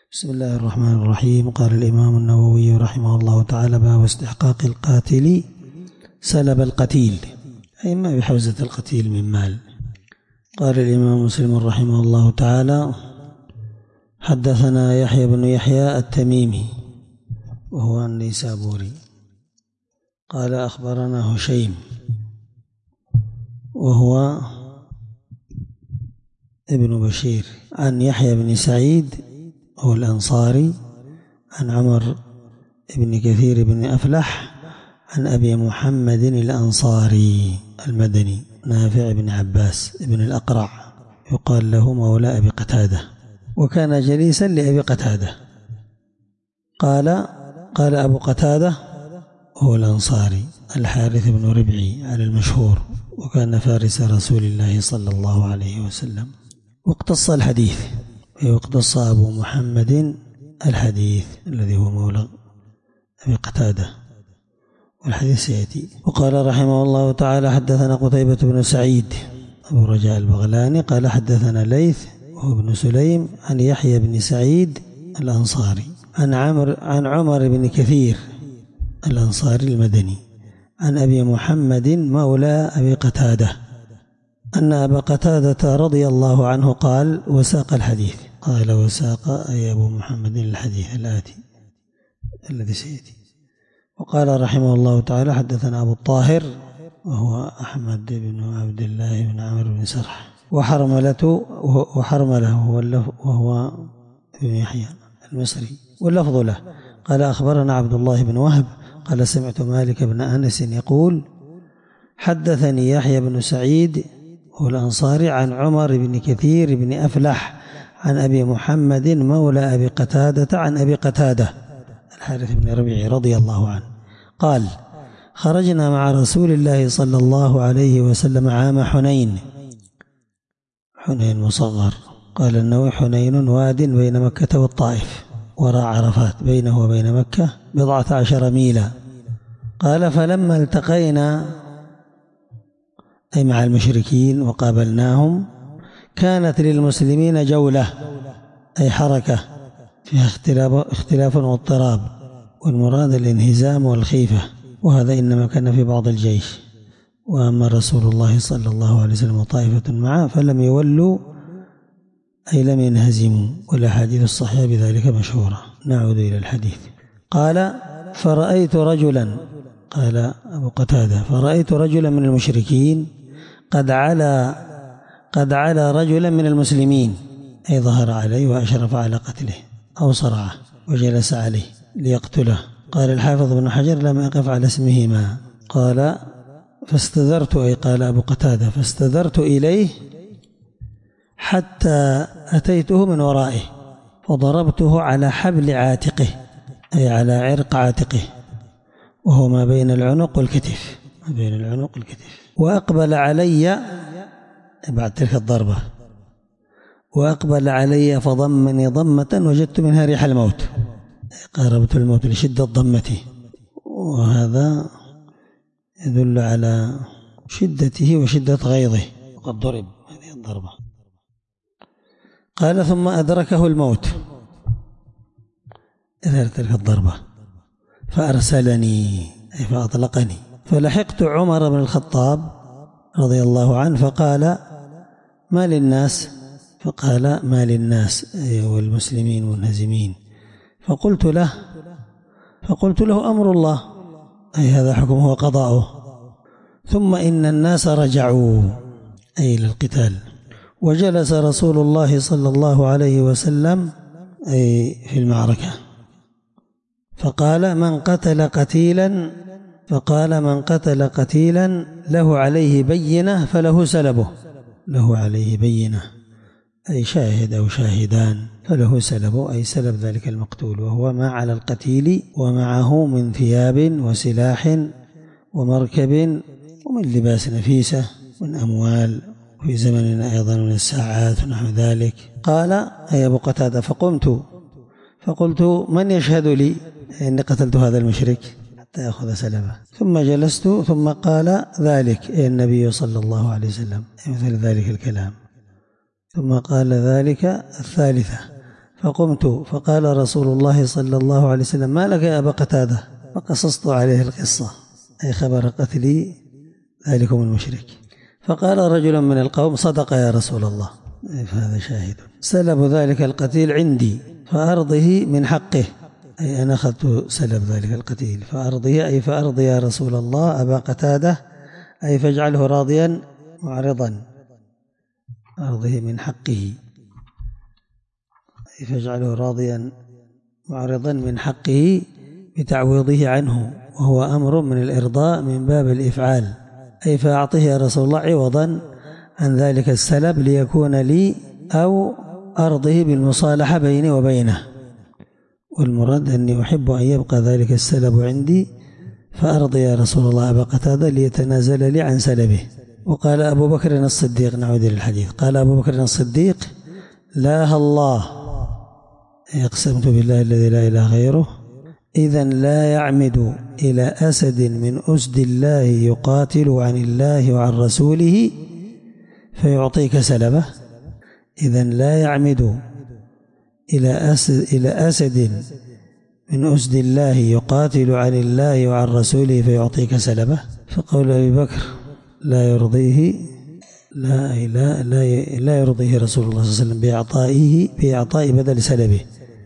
بسم الله الرحمن الرحيم. قال الإمام النووي رحمه الله تعالى: باب استحقاق القاتل سلب القتيل، أي ما بحوزة القتيل من مال. قال الإمام مسلم رحمه الله تعالى: حدثنا يحيى بن يحيى التميمي وهو النيسابوري قال أخبرنا هشيم وهو ابن بشير عن يحيى بن سعيد هو الأنصاري عن عمر بن كثير بن أفلح عن أبي محمد الأنصاري المدني نافع بن عباس بن الأقرع يقال له مولى أبي قتادة، وكان جليسا لأبي قتادة. قال أبو قتادة هو الأنصاري الحارث بن ربعي على المشهور، وكان فارس رسول الله صلى الله عليه وسلم. واقتص الحديث، واقتص أبو محمد الحديث الذي هو مولى أبي قتادة، والحديث سيأتي. وقال رحمه الله تعالى: حدثنا قتيبة بن سعيد أبو رجاء البغلاني قال حدثنا ليث وهو ابن سليم عن يحيى بن سعيد الأنصاري عن عمر بن كثير الأنصاري المدني عن أبي محمد مولى أبي قتادة أن أبا قتادة رضي الله عنه قال وساق الحديث. قال وساق أي أبو محمد الحديث الآتي الذي سيأتي. وقال رحمه الله تعالى: حدثنا أبو الطاهر وهو أحمد بن عبد الله بن عمرو بن سرح وحرمله وهو ابن يحيى المصري، واللفظ له. قال أخبرنا عبد الله بن وهب قال سمعت مالك بن أنس يقول: حدثني يحيى بن سعيد هو الأنصاري عن عمر بن كثير بن أفلح عن أبي محمد مولى أبي قتادة عن أبي قتادة الحارث بن ربيعي رضي الله عنه قال: خرجنا مع رسول الله صلى الله عليه وسلم عام حنين مصغر. قال النووي: حنين واد بين مكة والطائف وراء عرفات، بينه وبين مكة 14 ميلا. قال: فلما التقينا أي مع المشركين وقابلناهم كانت للمسلمين جولة أي حركة فيها اختلاف واضطراب، والمراد الانهزام والخيفة، وهذا إنما كان في بعض الجيش. وأما رسول الله صلى الله عليه وسلم وطائفة معه فلم يولوا أي لم ينهزموا، والأحاديث الصحيحة بذلك مشهورة. نعود إلى الحديث. قال: فرأيت رجلا، قال أبو قتادة: فرأيت رجلا من المشركين قد علا رجلا من المسلمين، أي ظهر عليه وأشرف على قتله أو صرعه وجلس عليه ليقتله. قال الحافظ بن حجر: لم يقف على اسمهما. قال: فاستدرت، أي قال أبو قتادة: فاستدرت إليه حتى أتيته من ورائه فضربته على حبل عاتقه أي على عرق عاتقه، وهو ما بين العنق والكتف، وأقبل علي بعد تلك الضربة، وأقبل علي فضمني ضمة وجدت منها ريح الموت، قاربت الموت لشدة ضمته، وهذا يدل على شدته وشدة غيظه، وقد ضرب هذه الضربة. قال: ثم أدركه الموت إذا تلك الضربة فأرسلني أي فأطلقني، فلحقت عمر بن الخطاب رضي الله عنه فقال: ما للناس؟ فقال: ما للناس أي والمسلمين منهزمين. فقلت له: أمر الله، أي هذا حكمه وقضاؤه. ثم إن الناس رجعوا أي للقتال، وجلس رسول الله صلى الله عليه وسلم أي في المعركة، فقال: من قتل قتيلا له عليه بينة فله سلبه، له عليه بينة أي شاهد أو شاهدان، فله سلبه أي سلب ذلك المقتول، وهو ما على القتيل ومعه من ثياب وسلاح ومركب ومن لباس نفيسة ومن أموال، وفي زمننا أيضا من الساعات ونحو ذلك. قال أي أبو قتادة: فقلت: من يشهد لي إني قتلت هذا المشرك حتى يأخذ سلبه؟ ثم جلست، ثم قال ذلك أي النبي صلى الله عليه وسلم مثل ذلك الكلام، ثم قال ذلك الثالثة، فقمت فقال رسول الله صلى الله عليه وسلم: ما لك يا أبا قتادة؟ فقصصت عليه القصة، أي خبر قتل ذلكم المشرك. فقال رجل من القوم: صدق يا رسول الله. فهذا شاهد. سلب ذلك القتيل عندي فأرضه من حقه، أي أنا أخذت سلب ذلك القتيل فأرضه، أي فأرضي يا رسول الله أبا قتادة، أي فاجعله راضيا معرضا، أرضه من حقه، أي فاجعله راضيا معرضا من حقه بتعويضه عنه، وهو أمر من الإرضاء من باب الإفعال، أي فأعطه يا رسول الله عوضا عن ذلك السلب ليكون لي، أو أرضه بالمصالحة بيني وبينه، والمراد أني أحب أن يبقى ذلك السلب عندي فأرضي يا رسول الله أبا قتادة ليتنازل لي عن سلبه. وقال أبو بكر الصديق، نعود للحديث، قال أبو بكر الصديق: لا الله، أقسمت بالله الذي لا إله غيره، إذا لا يعمد إلى أسد من أسد الله يقاتل عن الله وعن رسوله فيعطيك سلبه. إذا لا يعمد إلى أسد من أسد الله يقاتل عن الله وعن رسوله فيعطيك سلبه. فقول أبي بكر لا يرضيه، لا يرضيه رسول الله صلى الله عليه وسلم بإعطاء بدل سلبه.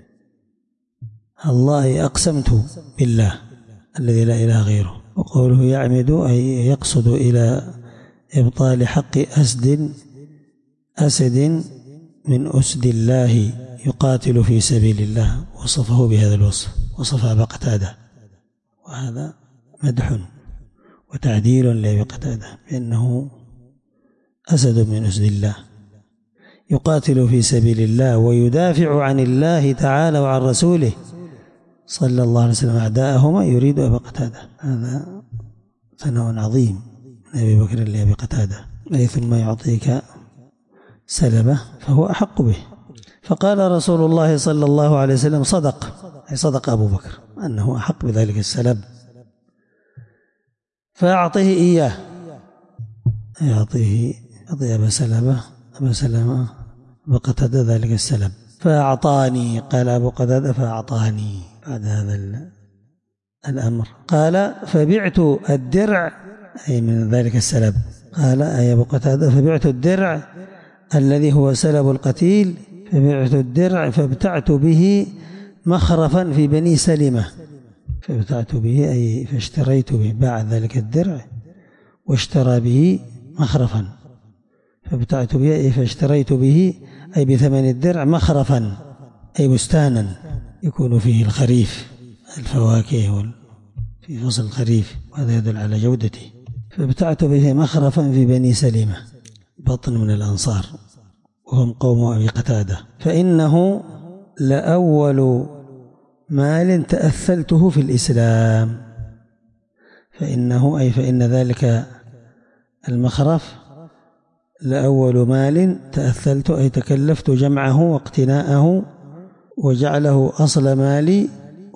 الله أقسمت بالله الذي لا إله غيره. وقوله يعمد أي يقصد إلى إبطال حق أسد من أسد الله يقاتل في سبيل الله، وصفه بهذا الوصف، وصف أبا قتادة، وهذا مدح وتعديل لأبي قتادة بأنه أسد من أسد الله يقاتل في سبيل الله ويدافع عن الله تعالى وعن رسوله صلى الله عليه وسلم أعداءهما، يريد أبا قتادة. هذا ثناء عظيم من أبي بكر لأبي قتادة، أي ثم يعطيك سلبه فهو أحق به. فقال رسول الله صلى الله عليه وسلم: صدق، أي صدق أبو بكر أنه أحق بذلك السلب، فأعطه إياه، يعطيه أبا سلمة وقتادة ذلك السلب. فأعطاني، قال أبو قتادة: فأعطاني بعد هذا الأمر. قال: فبعت الدرع، أي من ذلك السلب. قال أي أبو قتادة: فبعت الدرع الذي هو سلب القتيل، فبعت الدرع فابتعت به مخرفا في بني سلمة. فابتعت به أي فاشتريت به، باع ذلك الدرع واشترى به مخرفا، فابتعت به أي فاشتريت به أي بثمن الدرع مخرفا، أي بستانا يكون فيه الخريف، الفواكه في فصل الخريف، وهذا يدل على جودته. فابتعت به مخرفا في بني سلمة، بطن من الأنصار، وهم قوم أبي قتادة. فإنه لأول مال تأثلته في الإسلام. فإنه أي فإن ذلك المخرف لأول مال تأثلت، أي تكلفت جمعه واقتناءه وجعله أصل مالي،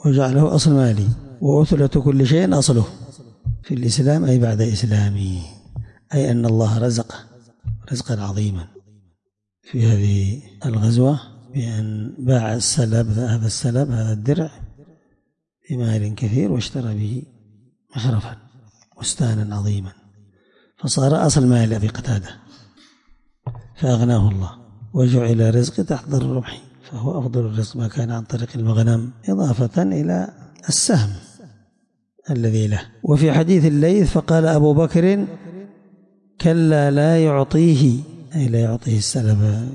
وأثلة كل شيء أصله في الإسلام، أي بعد إسلامي، أي أن الله رزقه رزقا عظيما في هذه الغزوة بأن باع هذا الدرع بمال كثير واشترى به مخرفا بستانا عظيما، فصار أصل مال أبي قتادة، فأغناه الله وجعل رزق تحت الربح، فهو أفضل الرزق ما كان عن طريق المغنم، إضافة إلى السهم الذي له. وفي حديث الليث: فقال أبو بكر: كلا لا يعطيه، أي لا يعطيه السلب،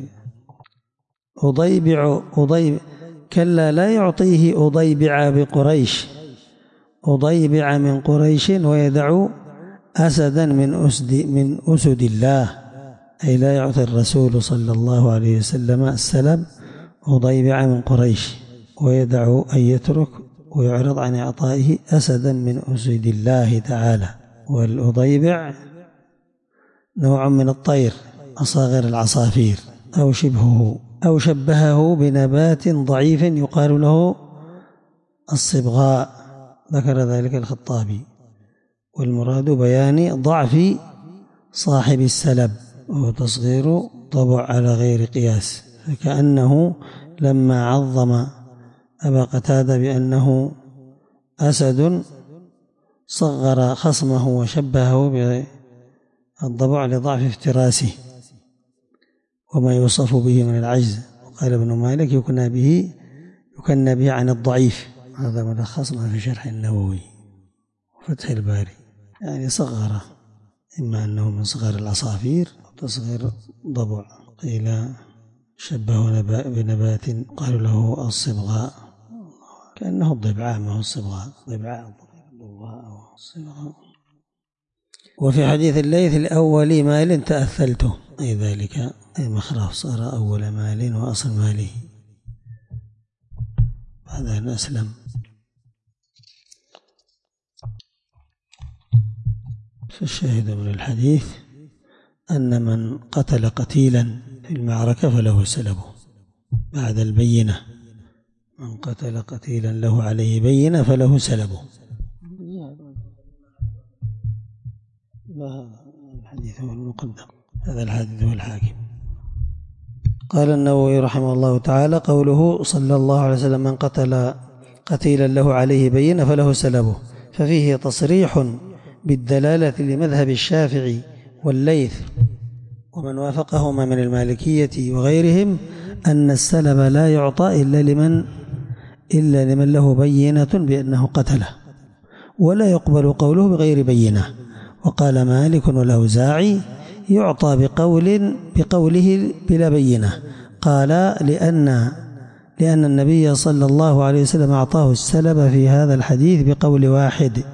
كلا لا يعطيه أضيبع بقريش، أضيبع من قريش، ويدع أسدا من أسد الله، أي لا يعطي الرسول صلى الله عليه وسلم السلب أضيبع من قريش، ويدع أن يترك ويعرض عن إعطائه أسدا من أسد الله تعالى. والأضيبع نوع من الطير أصاغر العصافير أو شبهه، أو شبهه بنبات ضعيف يقال له الصبغاء، ذكر ذلك الخطابي. والمراد بيان ضعف صاحب السلب، وهو تصغير طبع على غير قياس، فكأنه لما عظم أبا قتادة بأنه أسد صغر خصمه وشبهه بالضبع لضعف افتراسه وما يوصف به من العجز. وقال ابن مالك يكنى به عن الضعيف. هذا ملخص ما في شرح النووي وفتح الباري. يعني صغره، إما أنه من صغار العصافير أو تصغير ضبع. قيل شبه بنبات قالوا له الصبغاء، كأنه الضبعاء ما هو الصبغاء، ضبعاء أو الصبغاء. وفي حديث الليث الأول مال تأثلته، أي ذلك أي مخرف، صار أول مال وأصل ماله بعد أن أسلم. فالشاهد من الحديث أن من قتل قتيلا في المعركة فله سلبه بعد البينة. من قتل قتيلا له عليه بينة فله سلبه. لا، الحديث هو المقدم، هذا الحديث هو الحاكم. قال النووي رحمه الله تعالى: قوله صلى الله عليه وسلم: من قتل قتيلا له عليه بينة فله سلبه، ففيه تصريح بالدلالة لمذهب الشافعي والليث ومن وافقهما من المالكية وغيرهم أن السلب لا يعطى إلا لمن له بينة بأنه قتله، ولا يقبل قوله بغير بينة. وقال مالك والأوزاعي: يعطى بقوله بلا بينة. قال لأن النبي صلى الله عليه وسلم أعطاه السلب في هذا الحديث بقول واحد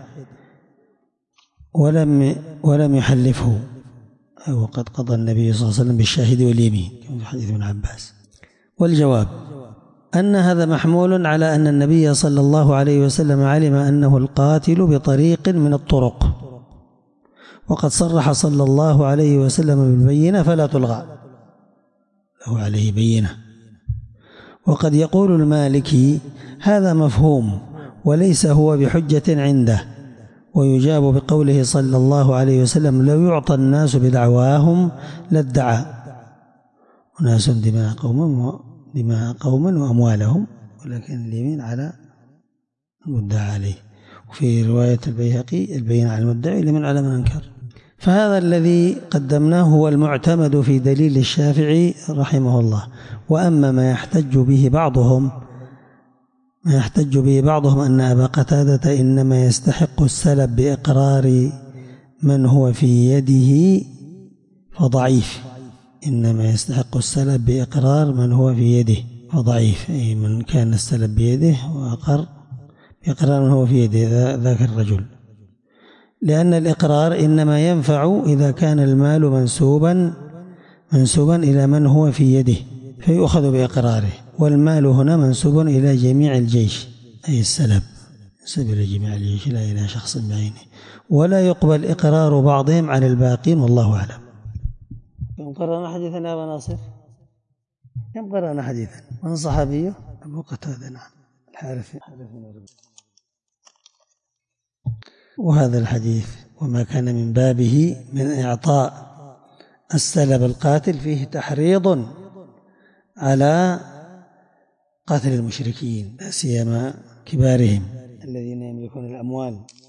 ولم يحلفه، وقد قضى النبي صلى الله عليه وسلم بالشاهد واليمين كما في حديث ابن عباس. والجواب أن هذا محمول على أن النبي صلى الله عليه وسلم علم أنه القاتل بطريق من الطرق، وقد صرح صلى الله عليه وسلم بالبينة فلا تلغى، له عليه بينة. وقد يقول المالكي: هذا مفهوم وليس هو بحجة عنده، ويجاب بقوله صلى الله عليه وسلم: لو يعطى الناس بدعواهم لادعى أناس دماء قوم وأموالهم، ولكن اليمين على المدعى عليه. وفي رواية البيهقي: البينة على المدعي لمن على من أنكر. فهذا الذي قدمناه هو المعتمد في دليل الشافعي رحمه الله. وأما ما يحتج به بعضهم أن أبا قتادة إنما يستحق السلب بإقرار من هو في يده فضعيف. إنما يستحق السلب بإقرار من هو في يده فضعيف، أي من كان السلب بيده وأقر بإقرار من هو في يده ذاك الرجل، لأن الإقرار إنما ينفع إذا كان المال منسوبا إلى من هو في يده فيؤخذ بإقراره، والمال هنا منسوب إلى جميع الجيش، أي السلب منسوب إلى جميع الجيش لا إلى شخص بعينه، ولا يقبل إقرار بعضهم على الباقين والله أعلم. كم قرأنا حديثا يا أبا ناصر؟ كم قرأنا حديثا؟ من صحابيه؟ أبو قتادة، نعم، الحارث. وهذا الحديث وما كان من بابه من إعطاء السلب القاتل فيه تحريض على قتل المشركين، لا سيما كبارهم الذين يملكون الأموال.